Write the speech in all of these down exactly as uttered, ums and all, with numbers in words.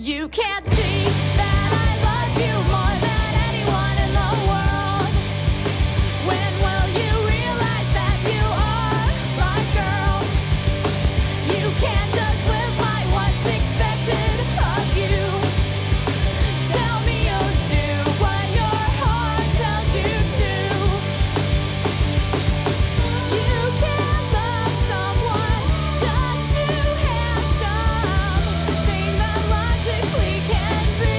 You can't see that I love you more than anyone in the world. When will you realize that you are my girl? You can't just live by what's expected of you. Tell me you'll do what your heart tells you to. You can't love someone just to have something that logically can be.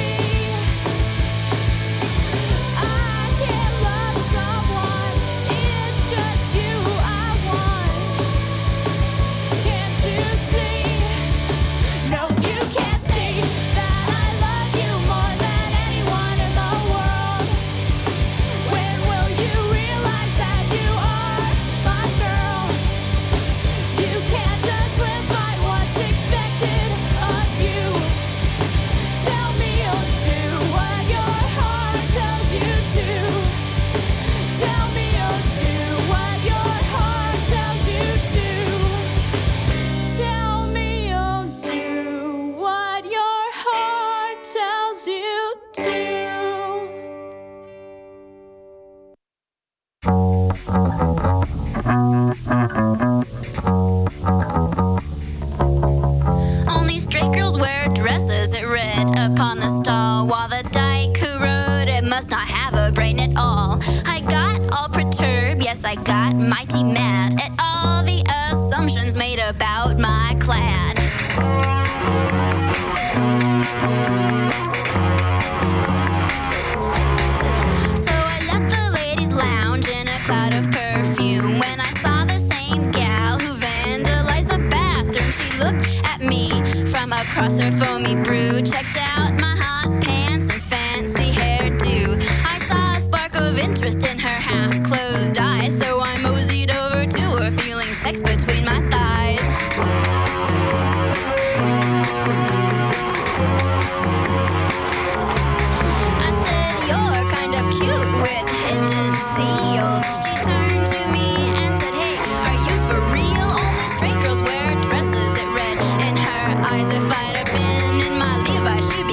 I can't love someone, it's just you I want. Can't you see? No, you can't see that I love you more than anyone in the world. When will you realize that you are my girl? You can't just live by what's expected of you. Tell me you'll do what your heart tells you to. Tell me you'll do what your heart tells you to. Tell me you'll do what your heart tells you to. Only straight girls wear dresses, it read upon the stall, while the dyke who wrote it must not have a brain at all. I got all perturbed, yes, I got mighty mad at all the assumptions made about my clad. So I left the ladies' lounge in a cloud of perfume when I saw the same gal who vandalized the bathroom. She looked at me from across her foamy brew, checked out my hot pants and fancy hairdo. I saw a spark of interest in her half-closed eyes, so I moseyed over to her, feeling sex between my thighs. I said, "You're kind of cute with hidden seal." She turned to me and said, "Hey, are you for real? Only straight girls wear dresses," it read in her eyes. If I'd have been in my Levi's, she'd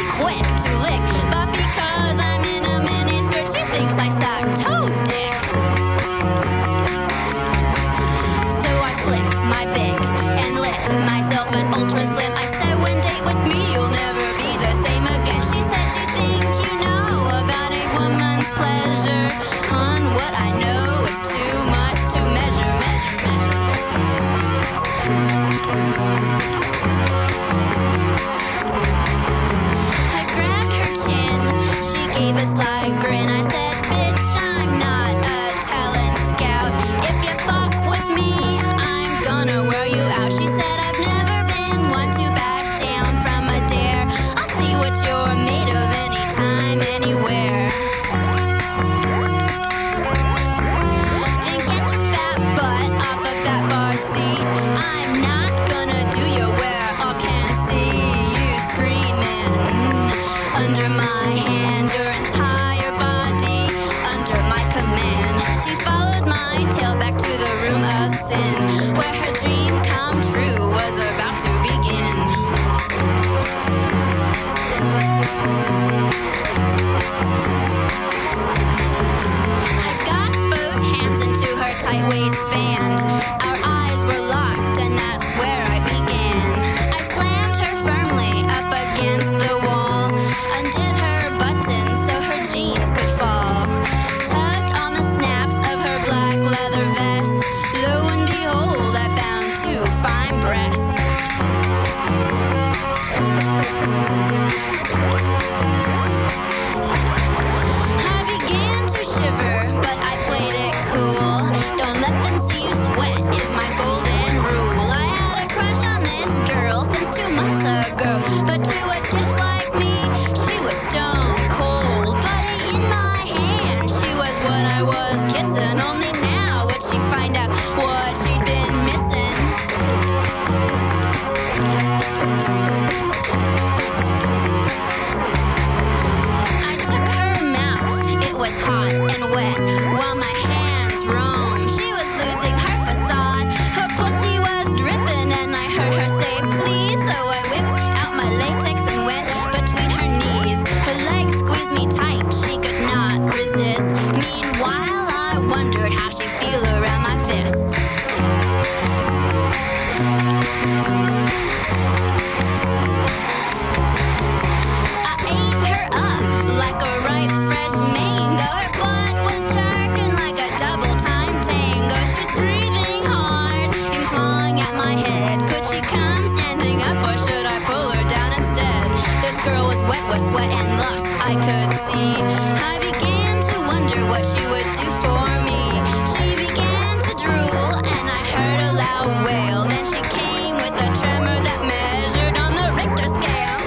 for sweat and lust I could see. I began to wonder what she would do for me. She began to drool and I heard a loud wail. Then she came with a tremor that measured on the Richter scale.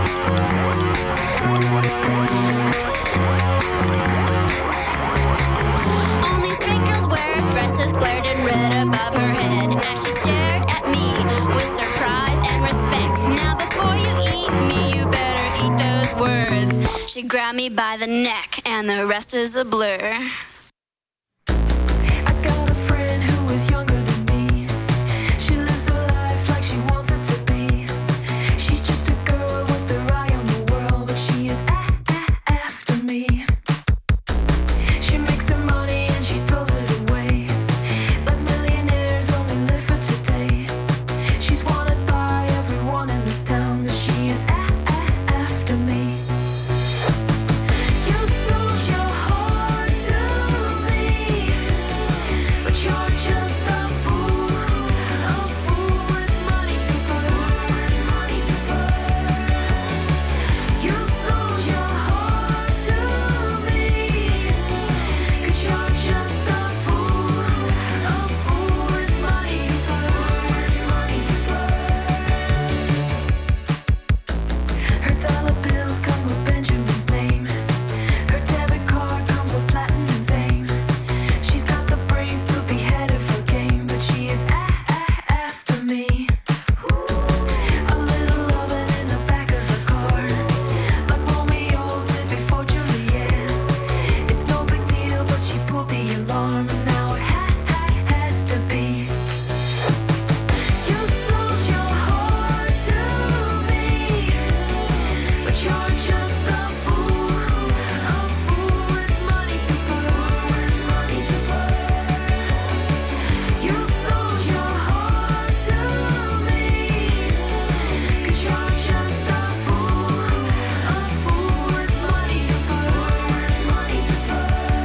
Only straight girls wear dresses, glared in red above her head as she stared at me with surprise and respect. Now before you eat me, you better eat those words. She grabbed me by the neck and the rest is a blur. I got a friend who is younger than me. She lives her life like she wants it to be. She's just a girl with her eye on the world, but she is a- a- after me. She makes her money and she throws it away. Like millionaires only live for today. She's wanted by everyone in this town, but she is a- a- after me. You sold your heart to me, but you're just a fool, a fool with money to burn, money to burn. You sold your heart to me, 'cause you're just a fool, a fool with money to burn, money to burn. Her dollar bills come with Benjamin's name. Her debit card comes with platinum fame. She's got the brains to be head of her game, but she is a- a- after me. A little loving in the back of her car, like Romeo did before Juliet. It's no big deal, but she pulled the alarm, and now it ha- ha- has to be. You sold your heart to me, but you're just a fool, a fool with money to burn, money to burn. You sold your heart to me, 'cause you're just a fool, a fool with money to burn, money to burn.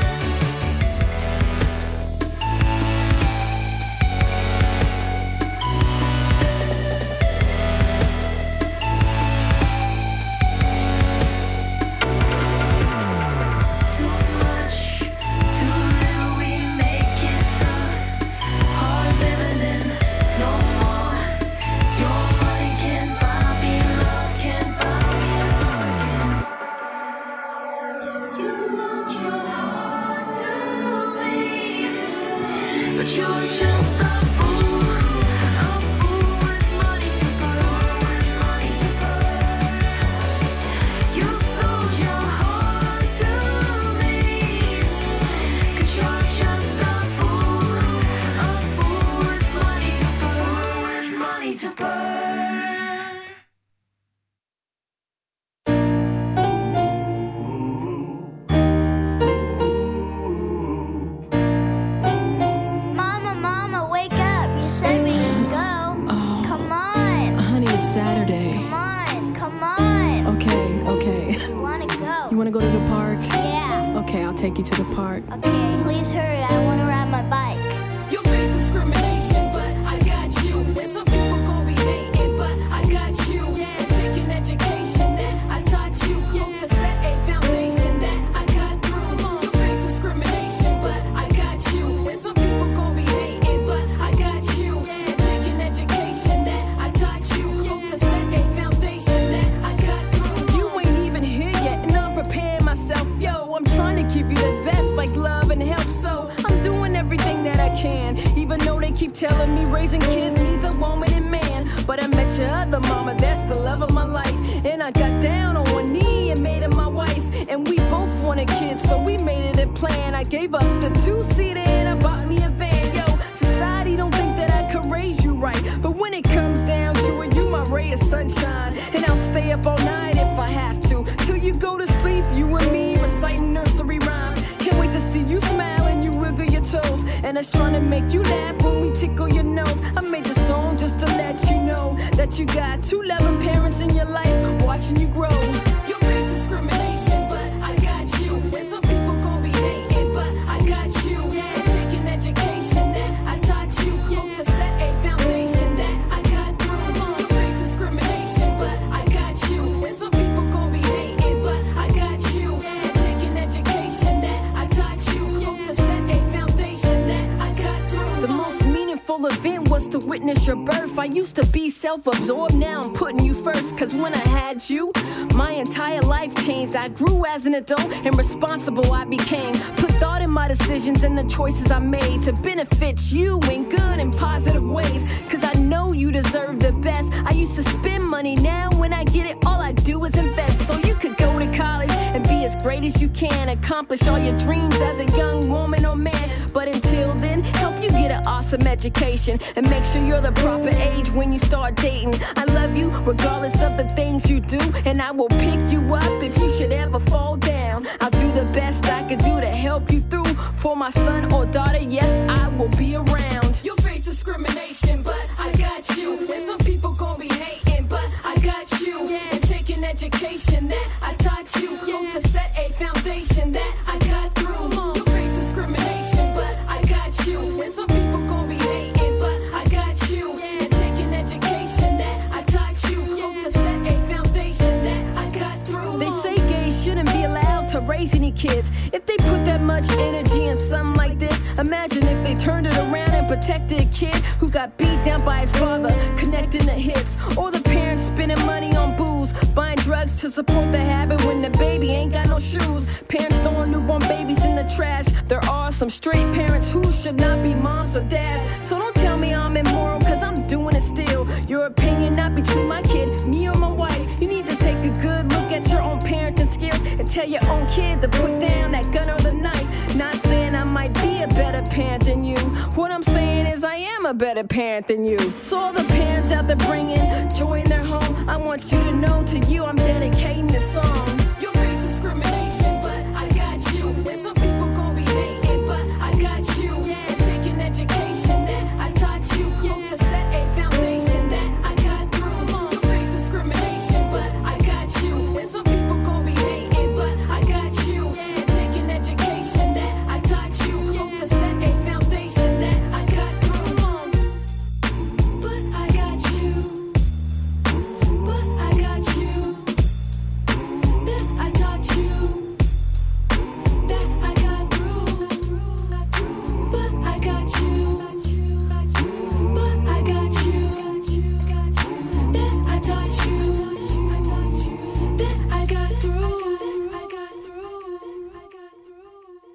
Too much, too little, we make it tough. Hard living in, no more. Your money can buy me love, can buy me love again. You sold your heart to me, but you're just a fool, a fool with money to burn, money to burn. You sold your heart to me, 'cause you're just a fool, a fool with money to burn, with money to burn. Mama, Mama, wake up. You said we could go. Come on. Honey, it's Saturday. Come on. Come on. Okay, okay. We want to go. You want to go to the park? Yeah. Okay, I'll take you to the park. Okay. Please hurry. I want to ride my bike. You face discrimination, but I got you. And some people gon' be hating, but I got you. And taking education that I taught you. Hope to set a foundation that I got through. You face discrimination, but I got you. And some people gon' be hating, but I got you. And taking education that I taught you. Hope to set a foundation that I got through. You ain't even here yet, and I'm preparing myself. Yo, I'm trying to give you the best, like love and health. So I'm doing everything that I can, even though they keep telling me raising kids needs a woman and man. But I met your other mama, that's the love of my life. And I got down on one knee and made her my wife. And we both wanted kids, so we made it a plan. I gave up the two-seater and I bought me a van. Yo, society don't think that I could raise you right, but when it comes down to it, you my ray of sunshine. And I'll stay up all night if I have to, till you go to sleep, you and me reciting nursery rhymes. Can't wait to see you smile and you wiggle your toes, and us trying to make you laugh when we tickle your nose. I made the song just to let you know that you got two loving parents in your life watching you grow. You face discrimination, but I got you. And some people gon' be hating, but I got you. And taking education that I taught you. Hope to set a foundation that I got through. You face discrimination, but I got you. And some people gon' be witness your birth. I used to be self-absorbed, now I'm putting you first. Cause when I had you, my entire life changed. I grew as an adult and responsible I became. Put thought in my decisions and the choices I made to benefit you in good and positive ways. Cause I know you deserve the best. I used to spend money, now when I get it, all I do is invest. So you could go to college and be as great as you can, accomplish all your dreams as a young woman or man. But until then, help you get an awesome education and make sure you're the proper age when you start dating. I love you regardless of the things you do, and I will pick you up if you should ever fall down. I'll do the best I can do to help you through. For my son or daughter, yes, I will be around. You'll face discrimination, but I got you. And some people gon' be hating, but I got you. And taking education that I taught you. Hope to set a foundation that I got through. You'll face discrimination, but I got you. And some people gon' be hating, but I got you. And taking education that I taught you. Hope to set a foundation that I got through. They say gays shouldn't be allowed to raise any kids. If they put that much energy in something like this, imagine if they turned it around and protected a kid who got beat down by his father, connecting the hits. Or the parents spending money on booze, buying drugs to support the habit when the baby ain't got no shoes. Parents throwing newborn babies in the trash. There are some straight parents who should not be moms or dads. So don't tell me I'm immoral, cause I'm doing it still. Your opinion not between my kid, me or my wife. You need to take a good look at your own parenting skills and tell your own kid to put down that gun or the knife. Not saying I might be a better parent than you. What I'm saying is I am a better parent than you. So all the parents out there bringing joy in their home, I want you to know to you I'm dedicating this song. You'll face discrimination, but I got you. And some people gon' be hating, but I got you. And taking education that I taught you. Hope to set a foundation that I got through. You'll face discrimination, but I got you. And some people gon' be hating, but I got you. And taking education that I taught you. Hope to set a foundation that I got through. But I got you. But I got you. That I taught you. That I got through. But I got you. But I got you. That I taught you. That I got through. I got through. I got through.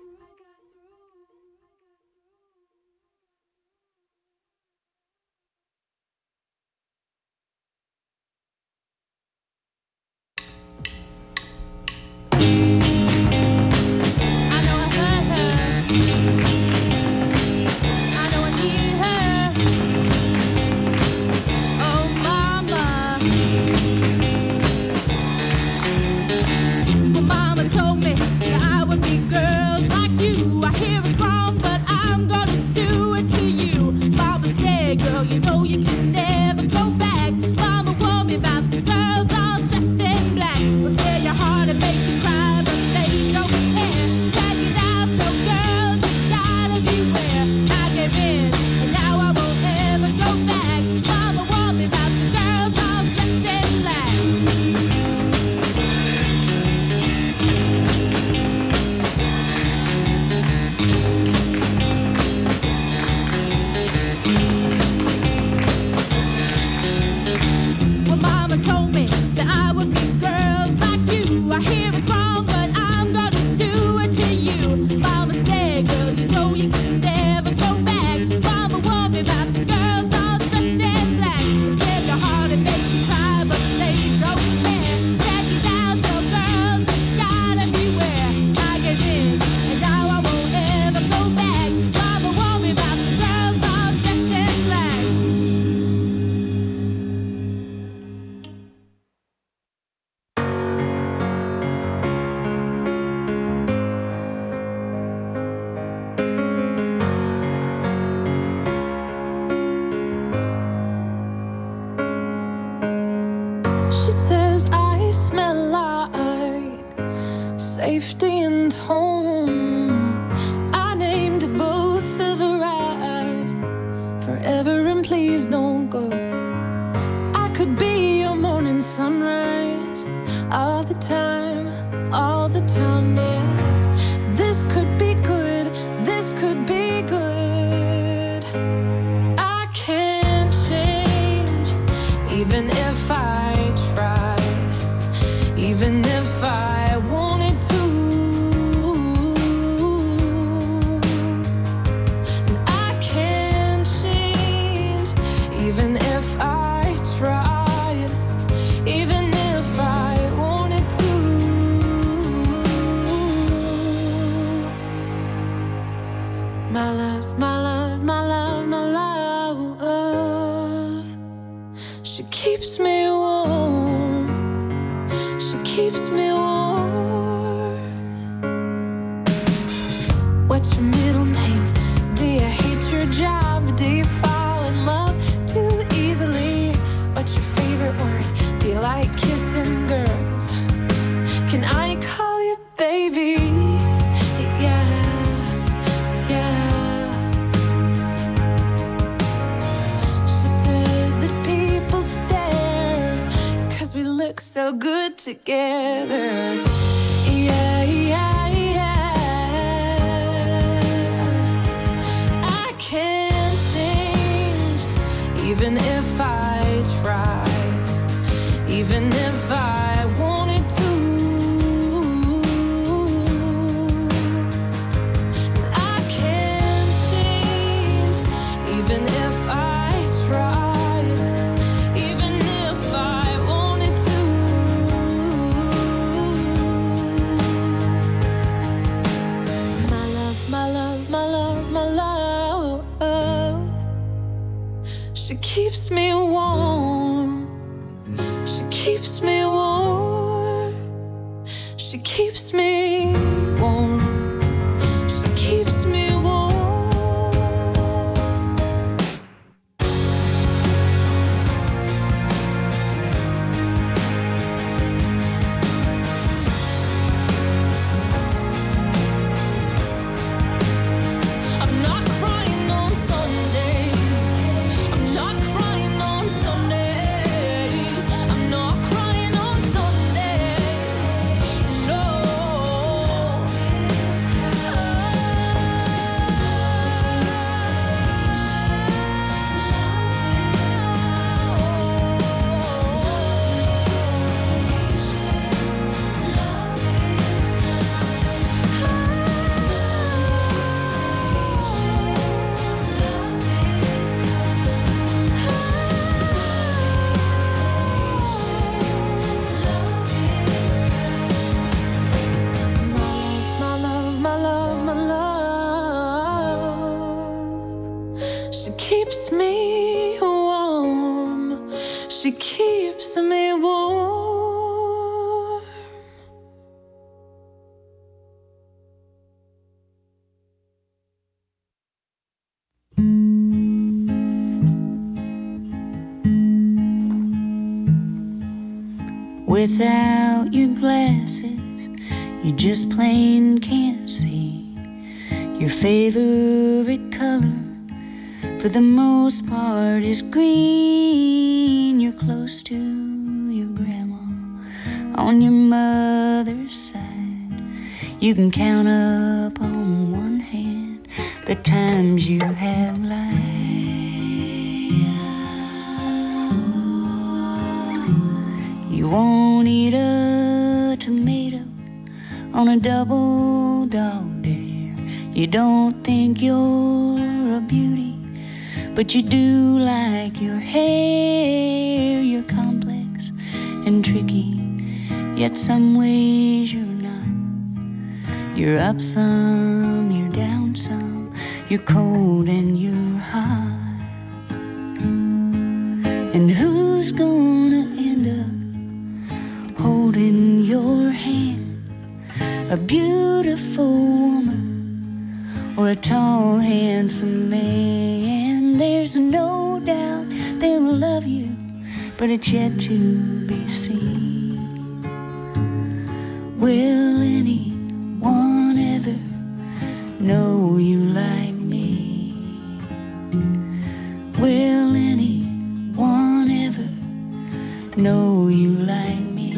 I know I hurt her. I know I need her. Oh, mama. Well, mama told me that I would be girls like you. I hear it's wrong, but I'm gonna do it to you. Mama said, girl, you know you can never go back. Mama warned me about the girls all dressed in black. Will steal your heart and make you cry, but they don't care. Drag it out, so girls, you gotta beware. I gave in, and now I won't ever go back. Mama warned me about the girls all dressed in black. Well, mama told me that I would be girls like you. I hear it's wrong, but I'm gonna do it to you. Mama said, girl, you know you can never go back. Mama warned me about the girls all dressed in black. They steal your heart and make you cry, but they don't care. Check it out, so girls, you gotta beware. I gave in, and now I won't ever go back. Mama warned me about the girls all dressed in black. She says I smell like safety and home. I named both of her eyes forever, and please don't go. I could be your morning sunrise all the time, all the time, yeah. This could be good, this could be good. I can't even if I wanted to. And I can't change, even if I tried, even if I wanted to. My love, my love, my love, my love, she keeps me warm, she keeps me warm. What's your middle name? Do you hate your job? Do you fall in love too easily? What's your favorite word? Do you like kissing girls? Can I call you baby? Yeah, yeah. She says that people stare 'cause we look so good together. Yeah, yeah, yeah. I can't change, even if I try, even if I wanted to. And I can't change, even if I try, even if I wanted to. My love, my love, my love, my love, she keeps me warm, she keeps me warm, she keeps me warm, she keeps me warm. I'm not crying on Sundays, I'm not crying on Sundays, I'm not crying on Sundays, no. My love, my love, my love, she keeps me warm, she keeps me warm. Without your glasses, you just plain can't see your favorite color. For the most part is green. You're close to your grandma on your mother's side. You can count up on one hand the times you have lied. You won't eat a tomato on a double dog dare. You don't think you're a beauty, but you do like your hair. You're complex and tricky, yet some ways you're not. You're up some, you're down some, you're cold and you're hot. And who's gonna end up holding your hand? A beautiful woman or a tall, handsome man? There's no doubt they'll love you, but it's yet to be seen. Will anyone ever know you like me? Will anyone ever know you like me?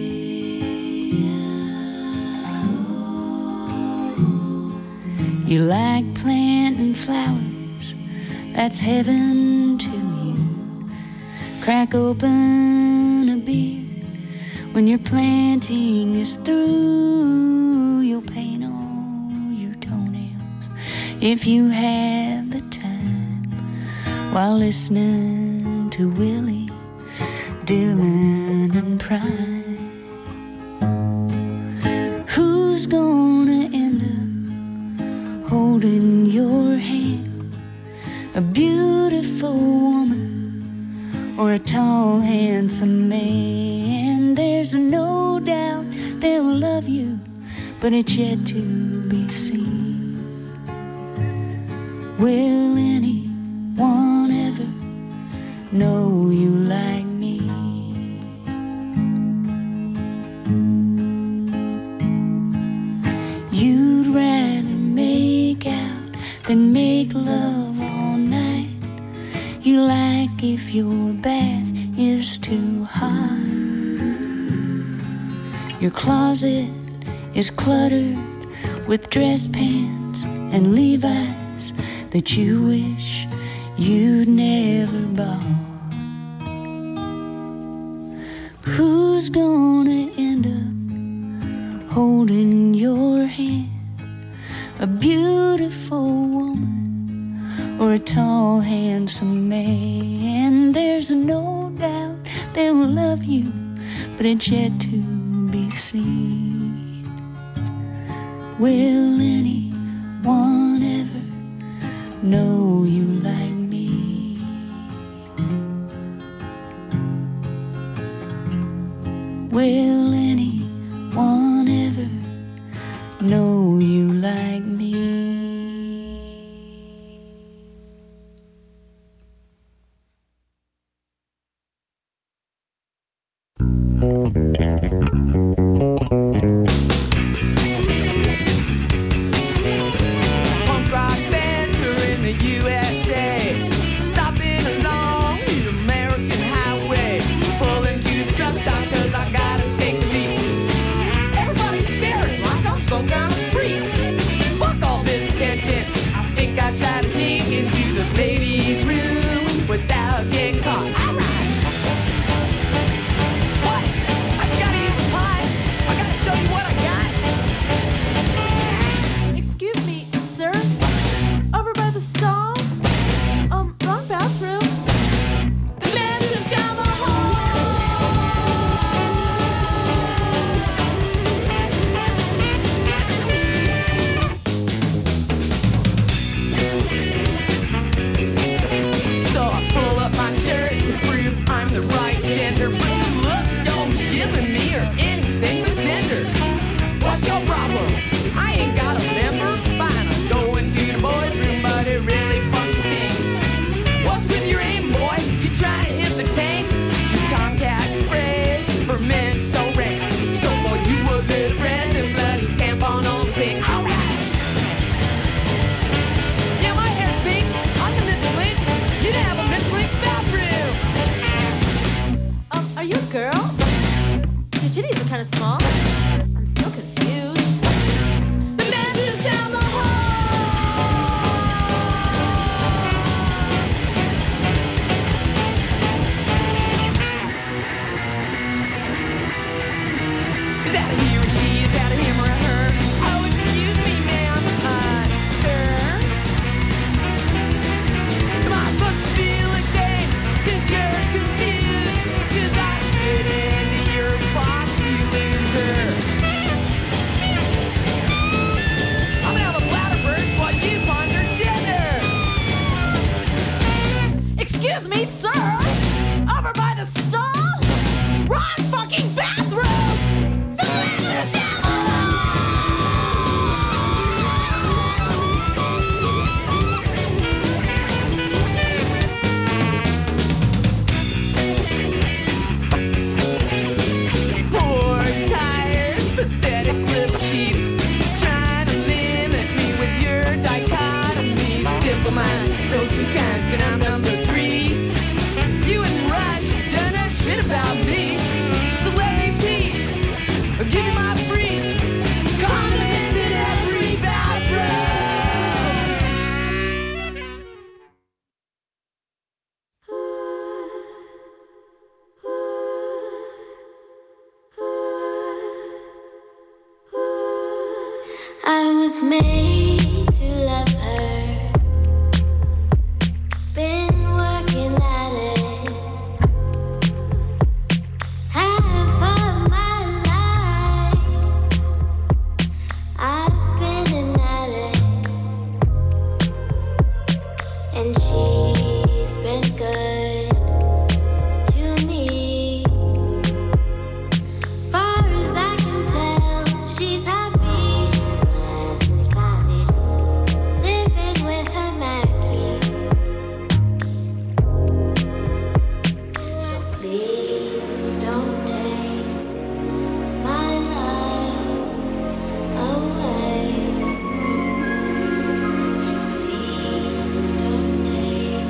You like planting flowers, that's heaven to you. Crack open a beer When your planting is through, you'll paint all your toenails if you have the time while listening to Willie, Dylan, and Prime. Who's gonna end up holding your hand? A beautiful woman or a tall, handsome man? There's no doubt they'll love you, but it's yet to be seen. Will anyone ever know you like me? You'd rather make out than make love all night. You like if your bath is too hot. Your closet is cluttered with dress pants and Levi's that you wish you'd never bought. Who's gonna end up holding your hand? A beautiful woman or a tall, handsome man? There's no doubt they'll love you, but it's yet to be seen. Will anyone ever know you like me? Will anyone ever know you like me? Punk rock band touring the U S A, stopping along the American highway, pulling to the truck stop 'cause I gotta take a leak. Everybody's staring like I'm some kind of freak. Fuck all this attention. I think I tried to sneak into the ladies' room without getting caught. Alright. What? I just gotta use the pie. I gotta show you what I got. Excuse me, sir? Over by the stall? Um, wrong bathroom. The mansion's down the hall. So I pull up my shirt to prove I'm the right gender, but the looks don't be giving me or anything but tender. What's your problem? I ain't got a member. Fine, I'm going to the boys' room, but it really fucking stinks. What's with your aim, boy? You trying to hit the tank? Your Tomcat spray for men so rank. So boy, you a good present, bloody tampon on sick. Alright. Yeah, my hair's pink. I'm the Miss Link. You didn't have a Miss Link bathroom. Um, are you a girl? Your titties are kind of small. I'm still confused. The mansion's down the hall. Is that a he or she? Is that a him or a her? Oh, excuse me, ma'am. Uh, sir? Am I supposed to feel ashamed 'cause you're confused? 'Cause I fit into your box, you loser. I'm gonna have a bladder burst while you ponder gender. Excuse me, sir? Over by the stall? Wrong fucking bathroom! The mansion's down the hall! I was made to love her. Been working at it half of my life. I've been an addict, and she's been good to me. Far as I can tell, she's happy. Living with her Mackie. So please don't take my love away. So please don't take,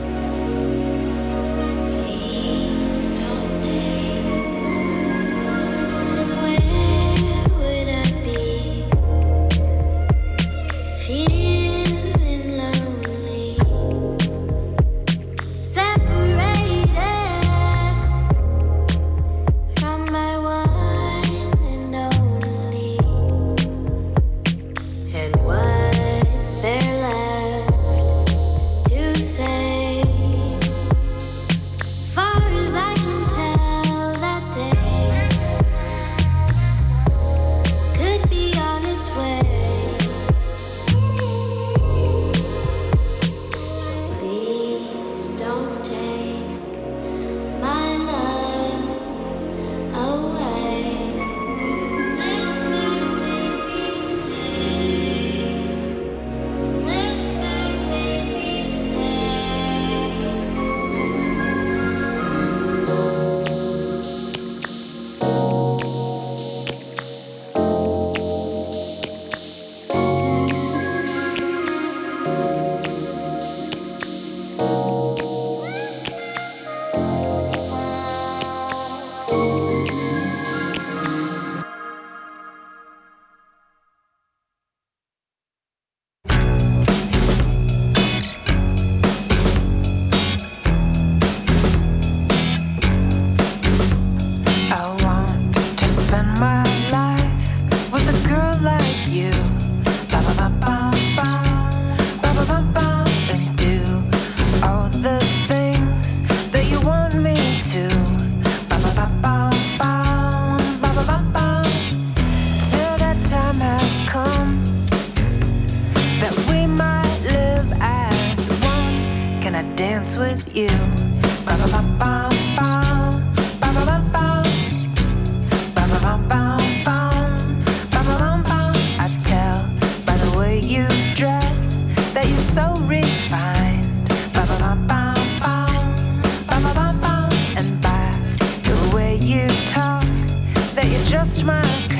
please don't take. And where would I be? Feeling lonely, separated from my one and only. And what's there left to say? Far as I can tell, that day could be on its way. So please don't take my love away. Let my baby stay. Let my baby stay. I want to spend my life with a girl like you. Ba ba ba ba ba, ba ba ba ba, and do all the things that you want me to. Ba ba ba ba ba, ba ba ba ba. Till that time has come that we might live as one. Can I dance with you? Ba ba ba ba ba, ba ba ba ba. I tell by the way you dress that you're so refined. And by the way you talk that you're just my kind.